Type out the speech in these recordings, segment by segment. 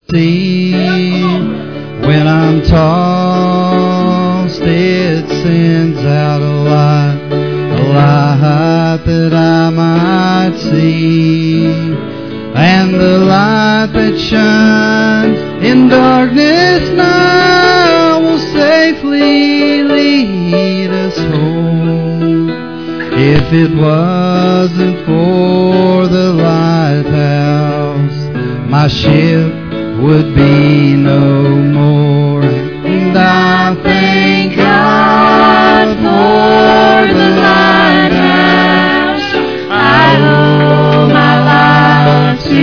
sea. When I'm tossed, it sends out a light that I might see. And the light that shines in darkness now will safely lead us home. If it wasn't for the lighthouse, my ship would be no more. And I thank God for the lighthouse. I owe my life to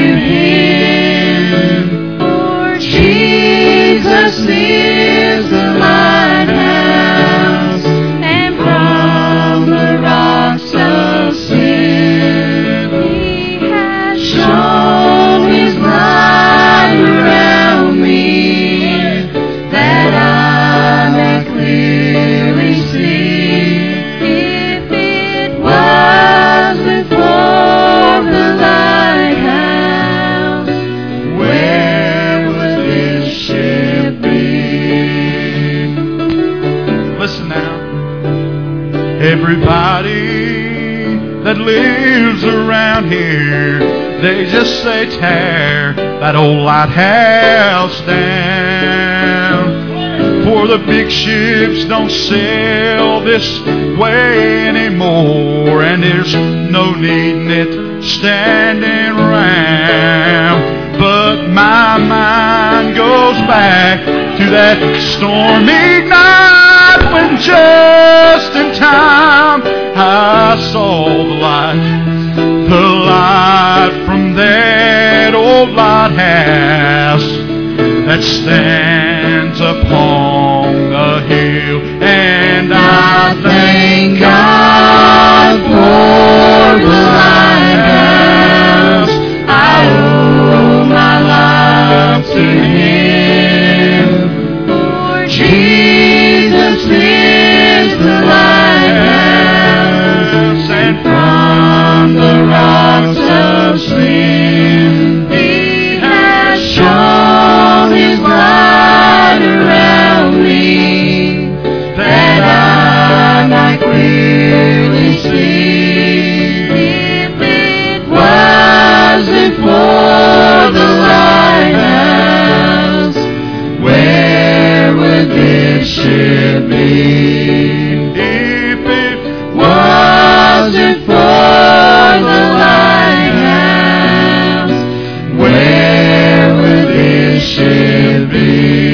Him. For Jesus is the lighthouse, and from the rocks of sin He has shone His light around me, that I may clearly see. If it wasn't for the lighthouse, where would this ship be? Listen now. Everybody that lives around here, they just say tear that old lighthouse down. For the big ships don't sail this way anymore, and there's no needing it standing round. But my mind goes back to that stormy night when just in time I saw the light from that old lighthouse that stands upon the hill. And I thank God for the lighthouse. I owe my life to Him. For Jesus is the lighthouse, and from the rocks of sin He has shone His light around me, that I might clearly see. If it wasn't for the lighthouse, where would this ship be? If it wasn't for the lighthouse, where would this ship be?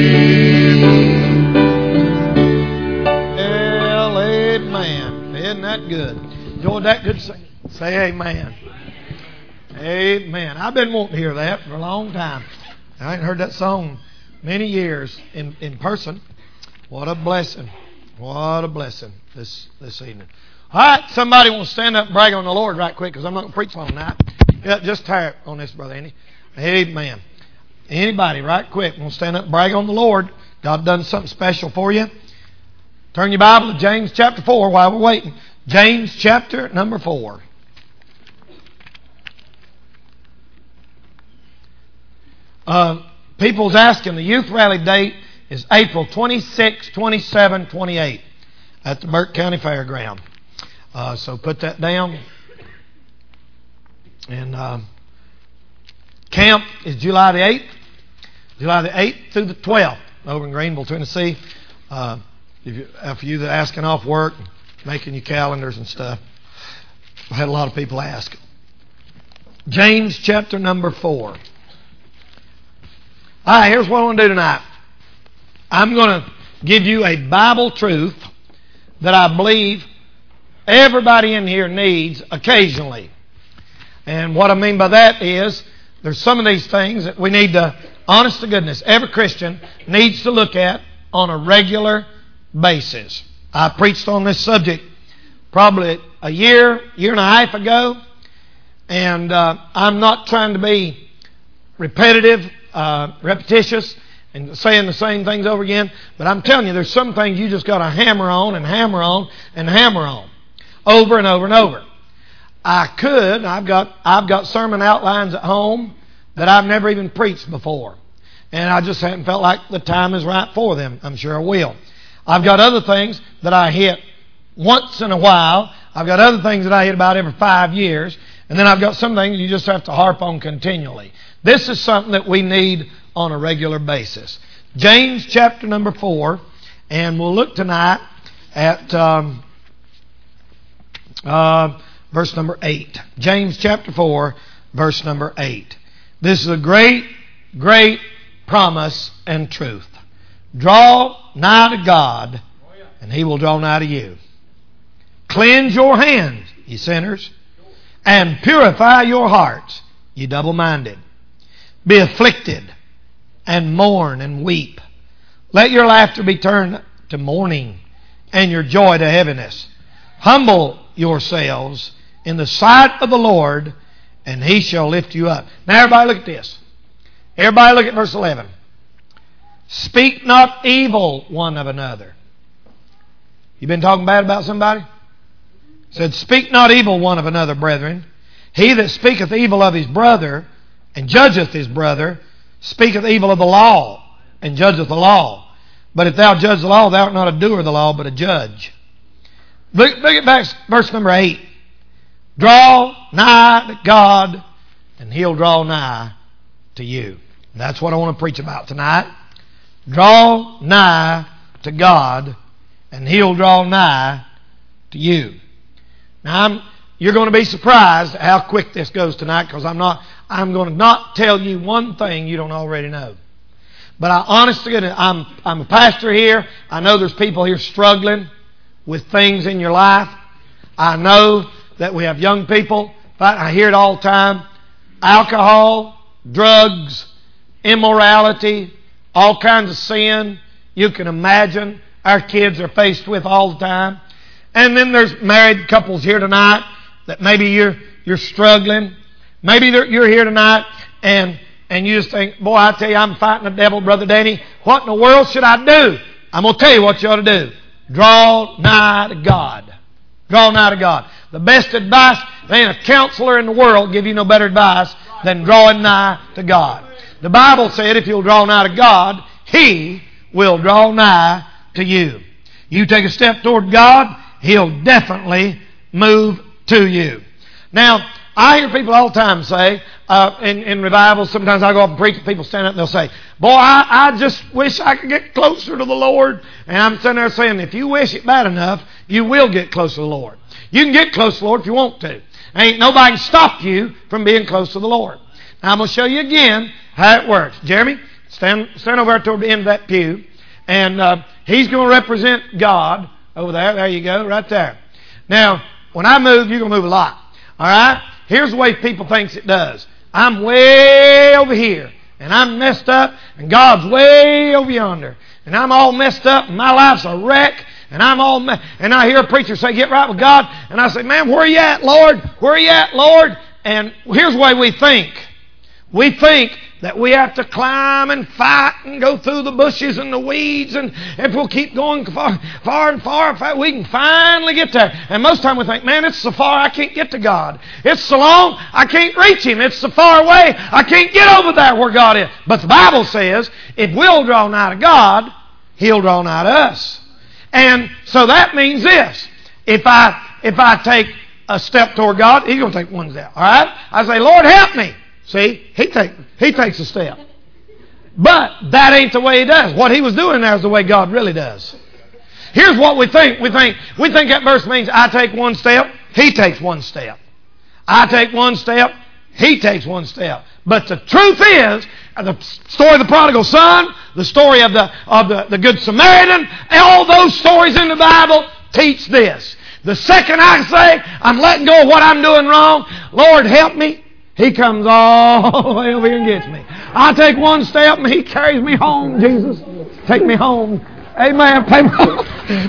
Well, amen. Isn't that good? Enjoyed that good singing. Say amen. Amen. I've been wanting to hear that for a long time. I ain't heard that song many years in person. What a blessing. What a blessing this evening. All right, somebody will stand up and brag on the Lord right quick, because I'm not going to preach long tonight. Yeah, just tire on this, Brother Andy. Amen. Anybody, right quick, will stand up and brag on the Lord. God done something special for you. Turn your Bible to James chapter 4 while we're waiting. James chapter number 4. People's asking, the youth rally date is April 26, 27, 28 at the Burke County Fairground. So put that down. And camp is July the 8th. July the 8th through the 12th over in Greenville, Tennessee. For you that are asking off work, making your calendars and stuff. I had a lot of people ask. James chapter number 4. All right, here's what I want to do tonight. I'm going to give you a Bible truth that I believe everybody in here needs occasionally. And what I mean by that is there's some of these things that we need to, honest to goodness, every Christian needs to look at on a regular basis. I preached on this subject probably a year and a half ago, and I'm not trying to be repetitive, repetitious, and saying the same things over again, but I'm telling you, there's some things you just got to hammer on and hammer on and hammer on, over and over and over. I've got sermon outlines at home that I've never even preached before, and I just haven't felt like the time is right for them. I'm sure I will. I've got other things that I hit once in a while. I've got other things that I hit about every 5 years. And then I've got some things you just have to harp on continually. This is something that we need on a regular basis. James chapter number 4. And we'll look tonight at verse number 8. James chapter 4, verse number 8. This is a great, great promise and truth. Draw nigh to God, and He will draw nigh to you. Cleanse your hands, ye sinners, and purify your hearts, ye double-minded. Be afflicted, and mourn and weep. Let your laughter be turned to mourning, and your joy to heaviness. Humble yourselves in the sight of the Lord, and He shall lift you up. Now everybody look at this. Everybody look at verse 11. Speak not evil one of another. You been talking bad about somebody? It said, speak not evil one of another, brethren. He that speaketh evil of his brother, and judgeth his brother, speaketh evil of the law, and judgeth the law. But if thou judge the law, thou art not a doer of the law, but a judge. Look at back verse number 8. Draw nigh to God, and He'll draw nigh to you. That's what I want to preach about tonight. Draw nigh to God, and He'll draw nigh to you. Now, you're going to be surprised at how quick this goes tonight, because I'm going to not tell you one thing you don't already know. But honestly, I'm a pastor here. I know there's people here struggling with things in your life. I know that we have young people. In fact, I hear it all the time. Alcohol, drugs, immorality, all kinds of sin you can imagine our kids are faced with all the time. And then there's married couples here tonight that maybe you're struggling. Maybe you're here tonight and you just think, boy, I tell you, I'm fighting the devil, Brother Danny. What in the world should I do? I'm going to tell you what you ought to do. Draw nigh to God. Draw nigh to God. The best advice, there ain't a counselor in the world give you no better advice than drawing nigh to God. The Bible said if you'll draw nigh to God, He will draw nigh to you. You take a step toward God, He'll definitely move to you. Now, I hear people all the time say, in revivals, sometimes I go up and preach, and people stand up and they'll say, boy, I just wish I could get closer to the Lord. And I'm sitting there saying, if you wish it bad enough, you will get close to the Lord. You can get close to the Lord if you want to. Ain't nobody can stop you from being close to the Lord. Now, I'm going to show you again how it works. Jeremy, stand over toward the end of that pew. And he's going to represent God over there. There you go, right there. Now, when I move, you're going to move a lot. All right? Here's the way people think it does. I'm way over here, and I'm messed up, and God's way over yonder. And I'm all messed up, and my life's a wreck, and and I hear a preacher say, get right with God. And I say, man, where are you at, Lord? Where are you at, Lord? And here's the way we think. We think that we have to climb and fight and go through the bushes and the weeds, and if we'll keep going far and far, we can finally get there. And most of the time we think, man, it's so far I can't get to God. It's so long I can't reach Him. It's so far away I can't get over there where God is. But the Bible says if we'll draw nigh to God, He'll draw nigh to us. And so that means this. If I take a step toward God, He's going to take one step. All right? I say, Lord, help me. See, he takes a step. But that ain't the way He does. What He was doing there is the way God really does. Here's what we think. We think that verse means I take one step, He takes one step. I take one step, He takes one step. But the truth is, the story of the prodigal son, the story of the Good Samaritan, all those stories in the Bible teach this. The second I say, I'm letting go of what I'm doing wrong, Lord, help me, He comes all the way over here and gets me. I take one step and He carries me home, Jesus. Take me home. Amen. Pay me home.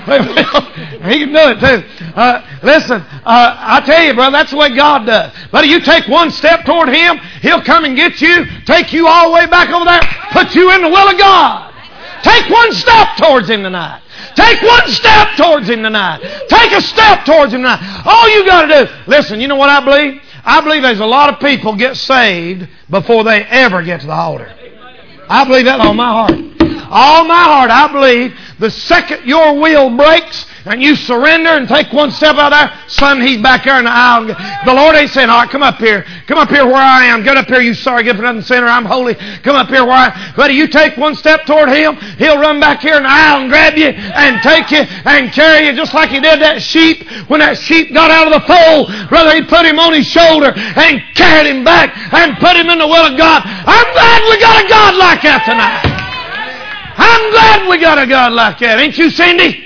He can do it too. Listen, I tell you, brother, that's the way God does. But you take one step toward Him, He'll come and get you, take you all the way back over there, put you in the will of God. Take one step towards Him tonight. Take one step towards Him tonight. Take a step towards Him tonight. All you got to do, listen, you know what I believe? I believe there's a lot of people get saved before they ever get to the altar. I believe that with all my heart. All my heart, I believe the second your will breaks and you surrender and take one step out there, son, he's back there in the aisle. The Lord ain't saying, all right, come up here. Come up here where I am. Get up here, you sorry, good for nothing sinner. I'm holy. Come up here where I am. But if you take one step toward Him, He'll run back here in the aisle and grab you and take you and carry you just like He did that sheep. When that sheep got out of the fold, brother, He put him on His shoulder and carried him back and put him in the will of God. I'm glad we got a God like that tonight. I'm glad we got a God like that. Ain't you, Cindy?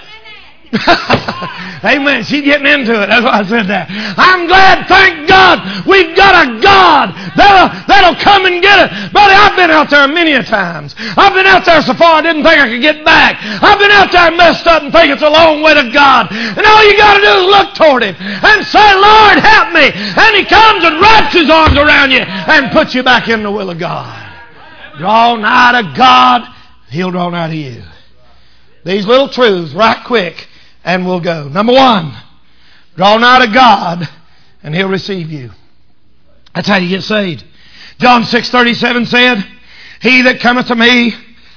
Amen. She's getting into it. That's why I said that. I'm glad, thank God, we've got a God that'll come and get it. Buddy, I've been out there many a times. I've been out there so far I didn't think I could get back. I've been out there messed up and think it's a long way to God. And all you got to do is look toward Him and say, Lord, help me. And He comes and wraps His arms around you and puts you back in the will of God. Draw nigh to God, He'll draw nigh to you. These little truths, right quick, and we'll go. Number one, draw nigh to God, and He'll receive you. That's how you get saved. John 6:37 said, He that cometh to me,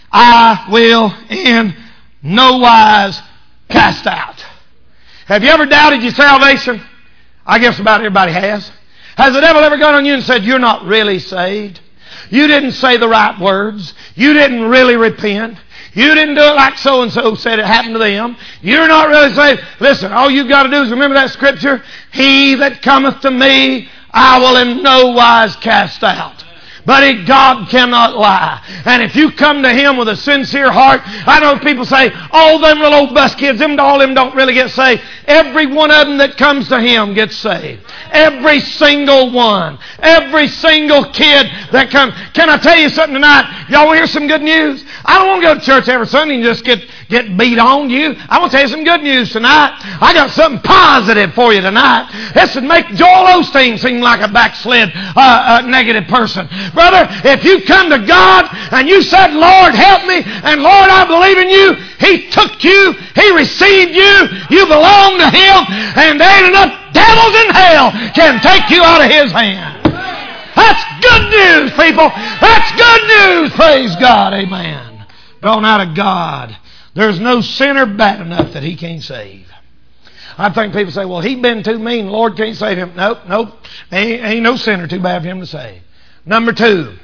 I will in no wise cast out. Have you ever doubted your salvation? I guess about everybody has. Has the devil ever gone on you and said, you're not really saved? You didn't say the right words. You didn't really repent. You didn't do it like so-and-so said it happened to them. You're not really saved. Listen, all you've got to do is remember that scripture. He that cometh to me, I will in no wise cast out. But God cannot lie. And if you come to Him with a sincere heart, I know people say, oh, them little old bus kids, all them don't really get saved. Every one of them that comes to Him gets saved. Every single one. Every single kid that comes. Can I tell you something tonight? Y'all want to hear some good news? I don't want to go to church every Sunday and just get beat on you. I want to tell you some good news tonight. I got something positive for you tonight. This would make Joel Osteen seem like a backslid, negative person. Brother, if you come to God and you said, Lord, help me, and Lord, I believe in you, He took you, He received you, you belong to Him, and there ain't enough devils in hell can take you out of His hand. That's good news, people. That's good news. Praise God. Amen. Drawn out of God. There's no sinner bad enough that He can't save. I think people say, well, he's been too mean. The Lord can't save him. Nope. Ain't no sinner too bad for Him to save. Number two,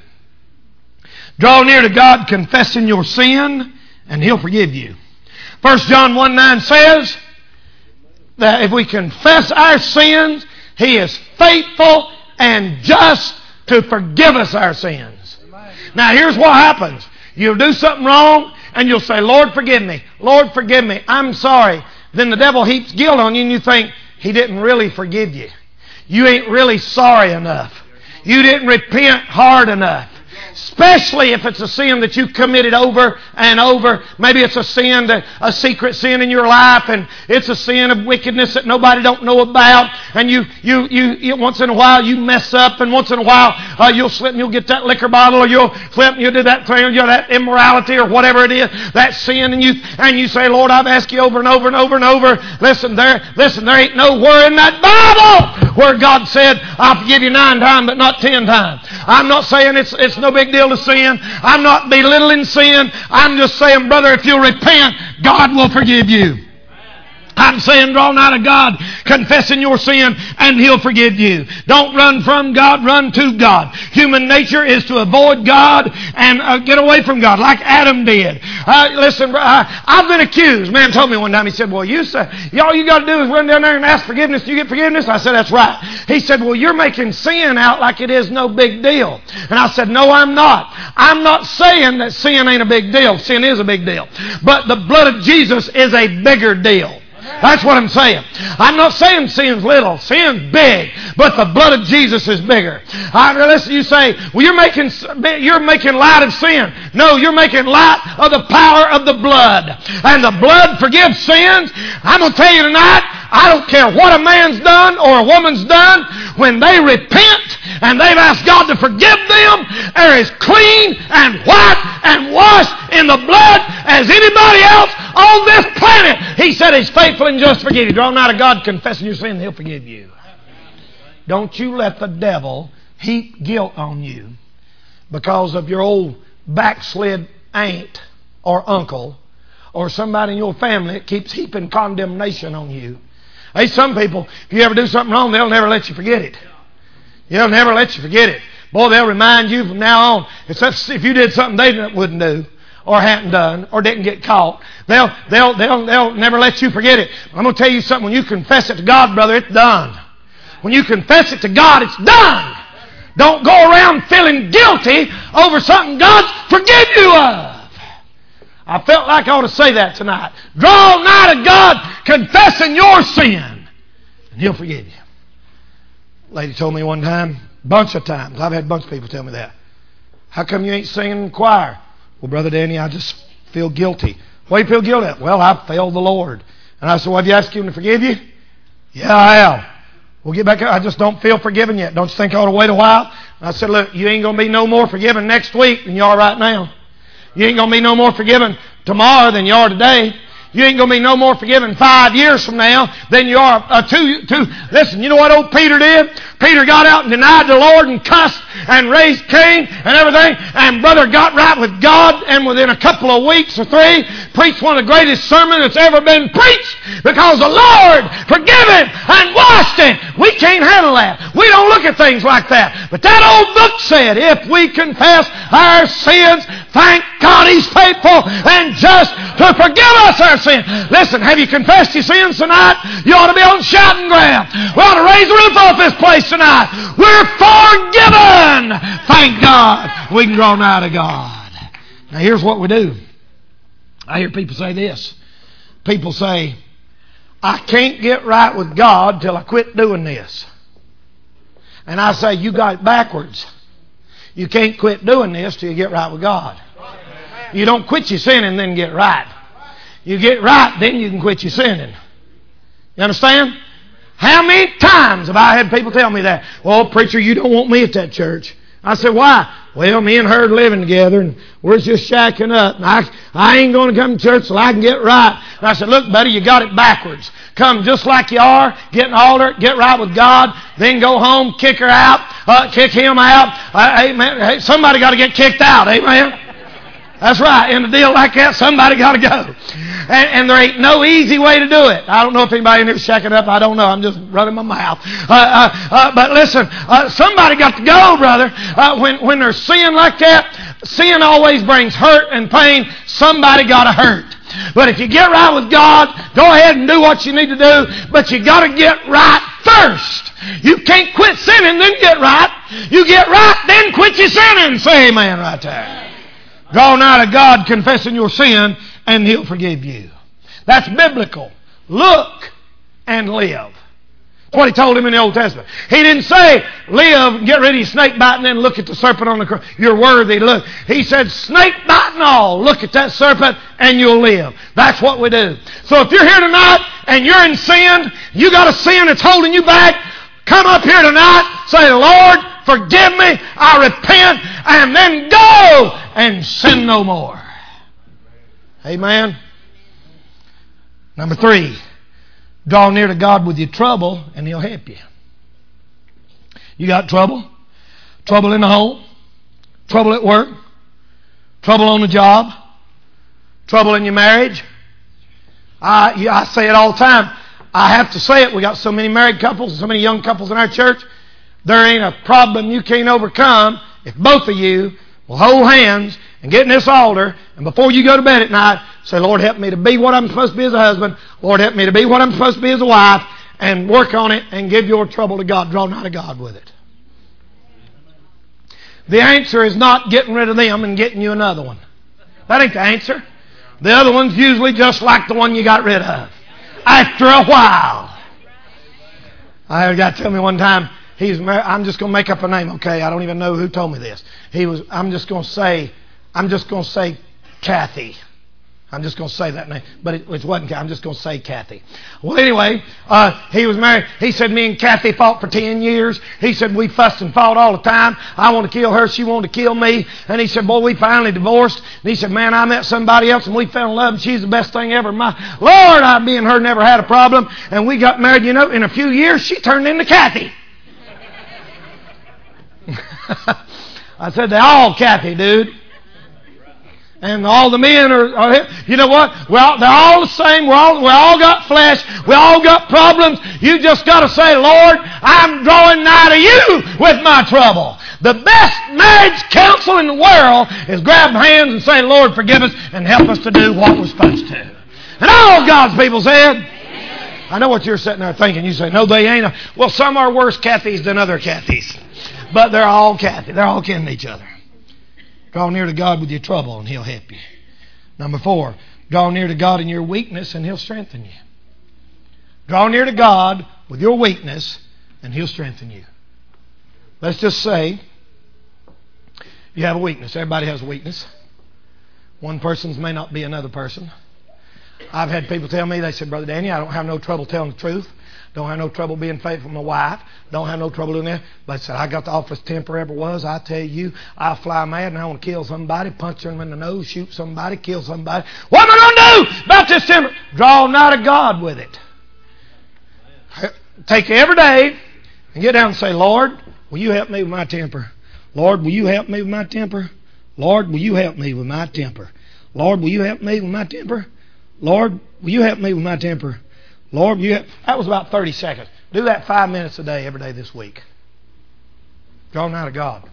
draw near to God confessing your sin, and He'll forgive you. 1 John 1:9 says that if we confess our sins, He is faithful and just to forgive us our sins. Now here's what happens. You'll do something wrong and you'll say, Lord, forgive me. Lord, forgive me. I'm sorry. Then the devil heaps guilt on you and you think, He didn't really forgive you. You ain't really sorry enough. You didn't repent hard enough. Especially if it's a sin that you committed over and over. Maybe it's a sin, a secret sin in your life, and it's a sin of wickedness that nobody don't know about. And you once in a while you mess up, and once in a while you'll slip and you'll get that liquor bottle, or you'll slip and you'll do that thing, or that immorality, or whatever it is, that sin, and you say, Lord, I've asked you over and over and over and over. Listen, there ain't nowhere in that Bible where God said, I'll forgive you 9 times, but not 10 times. I'm not saying it's no big deal to sin. I'm not belittling sin. I'm just saying, brother, if you'll repent, God will forgive you. I'm saying draw nigh to God, confessing your sin, and He'll forgive you. Don't run from God, run to God. Human nature is to avoid God and get away from God, like Adam did. Listen, I've been accused. Man told me one time, he said, well, all you got to do is run down there and ask forgiveness. You get forgiveness? I said, that's right. He said, well, you're making sin out like it is no big deal. And I said, no, I'm not. I'm not saying that sin ain't a big deal. Sin is a big deal. But the blood of Jesus is a bigger deal. That's what I'm saying. I'm not saying sin's little. Sin's big. But the blood of Jesus is bigger. Listen, you say, well, you're making light of sin. No, you're making light of the power of the blood. And the blood forgives sins. I'm going to tell you tonight, I don't care what a man's done or a woman's done. When they repent and they've asked God to forgive them, they're as clean and white and washed in the blood as anybody else on this planet. He said He's faithful and just to forgive you. Draw nigh to God, confessing your sin, He'll forgive you. Don't you let the devil heap guilt on you because of your old backslid aunt or uncle or somebody in your family that keeps heaping condemnation on you. Hey, some people, if you ever do something wrong, they'll never let you forget it. They'll never let you forget it. Boy, they'll remind you from now on. If you did something they wouldn't do, or hadn't done, or didn't get caught, they'll never let you forget it. I'm going to tell you something. When you confess it to God, brother, it's done. When you confess it to God, it's done. Don't go around feeling guilty over something God's forgiven you of. I felt like I ought to say that tonight. Draw nigh to God, confessing your sin, and He'll forgive you. A lady told me one time, bunch of times, I've had a bunch of people tell me that. How come you ain't singing in the choir? Well, Brother Danny, I just feel guilty. What do you feel guilty at? Well, I failed the Lord. And I said, well, have you asked Him to forgive you? Yeah, I have. We'll get back. I just don't feel forgiven yet. Don't you think I ought to wait a while? And I said, look, you ain't going to be no more forgiven next week than you are right now. You ain't going to be no more forgiven tomorrow than you are today. You ain't going to be no more forgiven 5 years from now than you are two. Listen, you know what old Peter did? Peter got out and denied the Lord and cussed and raised Cain and everything. And brother got right with God, and within a couple of weeks or 3, preached one of the greatest sermons that's ever been preached, because the Lord forgave him and washed him. We can't handle that. We don't look at things like that. But that old book said, if we confess our sins, thank God He's faithful and just to forgive us our sins. Listen, have you confessed your sins tonight? You ought to be on shouting ground. We ought to raise the roof off this place tonight. We're forgiven. Thank God we can draw nigh to God. Now here's what we do. I hear people say this. People say, I can't get right with God till I quit doing this. And I say, you got it backwards. You can't quit doing this till you get right with God. You don't quit your sinning and then get right. You get right, then you can quit your sinning. You understand? How many times have I had people tell me that? Well, preacher, you don't want me at that church. I said, why? Well, me and her are living together, and we're just shacking up. And I ain't going to come to church till I can get right. And I said, look, buddy, you got it backwards. Come just like you are, get an altar, get right with God, then go home, kick her out, kick him out. Amen. Hey, somebody got to get kicked out. Amen. That's right. In a deal like that, somebody got to go. And there ain't no easy way to do it. I don't know if anybody in here is shacking up. I don't know. I'm just running my mouth. But listen, somebody got to go, brother. When there's sin like that, sin always brings hurt and pain. Somebody got to hurt. But if you get right with God, go ahead and do what you need to do. But you got to get right first. You can't quit sinning, then get right. You get right, then quit your sinning. Say amen right there. Draw nigh to God, confessing your sin, and He'll forgive you. That's biblical. Look and live. That's what He told him in the Old Testament. He didn't say, live, get rid of your snake bite, and then look at the serpent on the cross. You're worthy to look. He said, snake bite and all, look at that serpent, and you'll live. That's what we do. So if you're here tonight, and you're in sin, you got a sin that's holding you back, come up here tonight, say, Lord, forgive me, I repent, and then go and sin no more. Amen. Number 3, draw near to God with your trouble, and He'll help you. You got trouble? Trouble in the home? Trouble at work? Trouble on the job? Trouble in your marriage? I say it all the time. I have to say it. We got so many married couples, so many young couples in our church. There ain't a problem you can't overcome if both of you will hold hands and get in this altar, and before you go to bed at night, say, Lord, help me to be what I'm supposed to be as a husband. Lord, help me to be what I'm supposed to be as a wife, and work on it and give your trouble to God. Draw nigh to God with it. The answer is not getting rid of them and getting you another one. That ain't the answer. The other one's usually just like the one you got rid of. After a while. I had a guy tell me one time, he's married. I'm just going to make up a name, okay? I don't even know who told me this. I'm just going to say Kathy. I'm just going to say that name. But it wasn't Kathy. I'm just going to say Kathy. Well, anyway, he was married. He said, me and Kathy fought for 10 years. He said, we fussed and fought all the time. I wanted to kill her. She wanted to kill me. And he said, boy, we finally divorced. And he said, man, I met somebody else and we fell in love and she's the best thing ever. My Lord, me and her never had a problem. And we got married, in a few years, she turned into Kathy. I said, they all Kathy, dude. And all the men are you know what? Well, they're all the same. We all got flesh. We all got problems. You just got to say, Lord, I'm drawing nigh to you with my trouble. The best marriage counsel in the world is grab hands and say, Lord, forgive us and help us to do what we're supposed to. And all God's people said, I know what you're sitting there thinking. You say, no, they ain't. Well, some are worse Cathys than other Cathys. But they're all Cathy. They're all kin to each other. Draw near to God with your trouble and He'll help you. Number 4, draw near to God in your weakness and He'll strengthen you. Draw near to God with your weakness and He'll strengthen you. Let's just say you have a weakness. Everybody has a weakness. One person's may not be another person. I've had people tell me, they said, Brother Danny, I don't have no trouble telling the truth. Don't have no trouble being faithful to my wife. Don't have no trouble doing that. But I said, I got the awfulest temper ever was. I tell you, I'll fly mad and I want to kill somebody, punch them in the nose, shoot somebody, kill somebody. What am I going to do about this temper? Draw nigh to God with it. Take every day and get down and say, Lord, will you help me with my temper? Lord, will you help me with my temper? Lord, will you help me with my temper? Lord, will you help me with my temper? Lord, will you help me with my temper? Lord, will you help? That was about 30 seconds. Do that 5 minutes a day, every day this week. Draw nigh to God.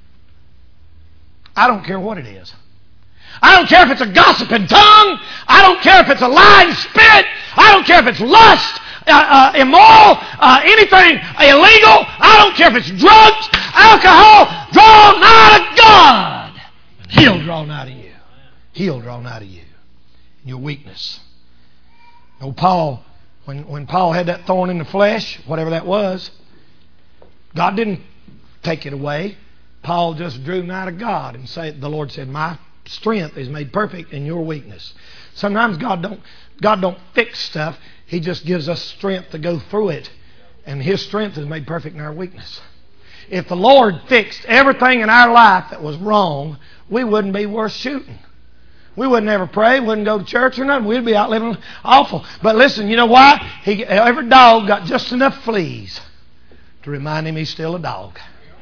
I don't care what it is. I don't care if it's a gossiping tongue. I don't care if it's a lying spirit. I don't care if it's lust, immoral, anything illegal. I don't care if it's drugs, alcohol. Draw nigh to God. And He'll draw nigh to you. He'll draw nigh to you. Your weakness. Oh, Paul, when Paul had that thorn in the flesh, whatever that was, God didn't take it away. Paul just drew nigh to God and the Lord said, my strength is made perfect in your weakness. Sometimes God don't fix stuff. He just gives us strength to go through it. And His strength is made perfect in our weakness. If the Lord fixed everything in our life that was wrong, we wouldn't be worth shooting. We wouldn't ever pray, wouldn't go to church or nothing. We'd be out living awful. But listen, you know why? Every dog got just enough fleas to remind him he's still a dog.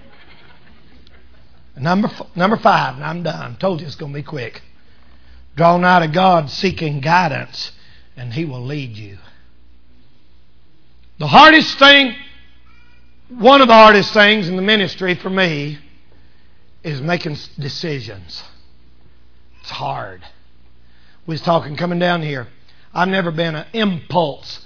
Number 5, and I'm done. I told you it's going to be quick. Draw nigh to God seeking guidance, and He will lead you. The hardest thing, one of the hardest things in the ministry for me is making decisions. It's hard. We was talking coming down here. I've never been an impulse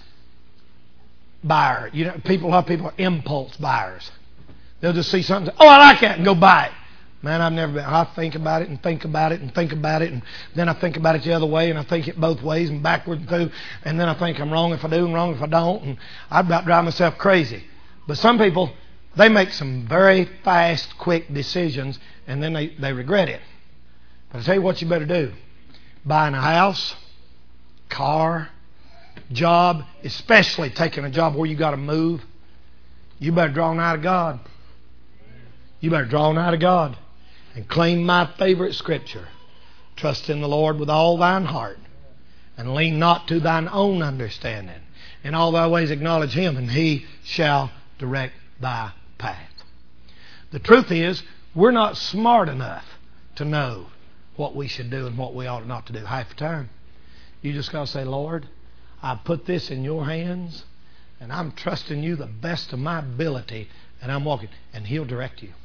buyer. You know, a lot of people are impulse buyers. They'll just see something, oh, I like that, and go buy it. Man, I've never been. I think about it and think about it and think about it, and then I think about it the other way, and I think it both ways and backward and through, and then I think I'm wrong if I do and wrong if I don't, and I'd about drive myself crazy. But some people, they make some very fast, quick decisions, and then they regret it. But I tell you what you better do. Buying a house, car, job, especially taking a job where you got to move, you better draw nigh to God. You better draw nigh to God and claim my favorite scripture. Trust in the Lord with all thine heart and lean not to thine own understanding. In all thy ways acknowledge Him, and He shall direct thy path. The truth is, we're not smart enough to know what we should do and what we ought not to do half the time. You just got to say, Lord, I put this in your hands, and I'm trusting you the best of my ability, and I'm walking, and He'll direct you.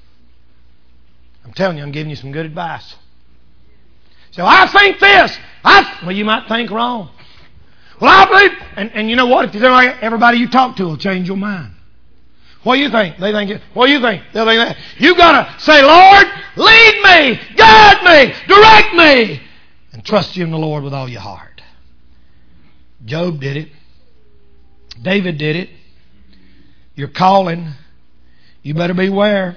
I'm telling you, I'm giving you some good advice. So I think this. Well, you might think wrong. Well, I believe, and you know what? If you think like everybody you talk to will change your mind. What do you think? They think it. What do you think? They'll think that. You got to say, Lord, lead me, guide me, direct me, and trust you in the Lord with all your heart. Job did it. David did it. You're calling. You better beware.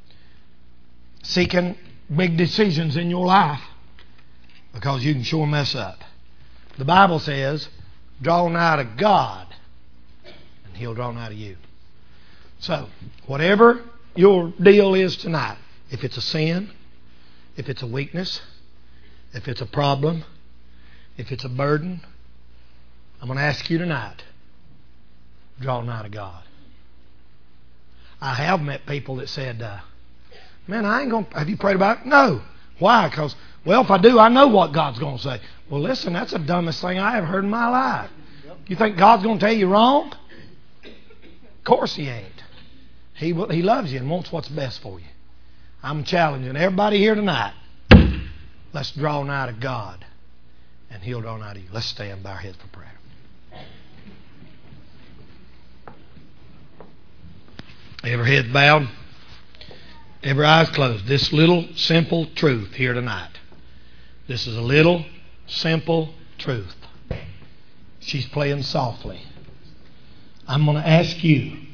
Seeking big decisions in your life, because you can sure mess up. The Bible says, draw nigh to God, and He'll draw nigh to you. So, whatever your deal is tonight, if it's a sin, if it's a weakness, if it's a problem, if it's a burden, I'm going to ask you tonight, draw nigh to God. I have met people that said, man, I ain't going to... Have you prayed about it? No. Why? Because, well, if I do, I know what God's going to say. Well, listen, that's the dumbest thing I ever heard in my life. You think God's going to tell you wrong? Of course He ain't. He loves you and wants what's best for you. I'm challenging everybody here tonight. Let's draw nigh to God, and He'll draw nigh to you. Let's stand and bow our heads for prayer. Every head bowed, every eyes closed. This little simple truth here tonight. This is a little simple truth. She's playing softly. I'm going to ask you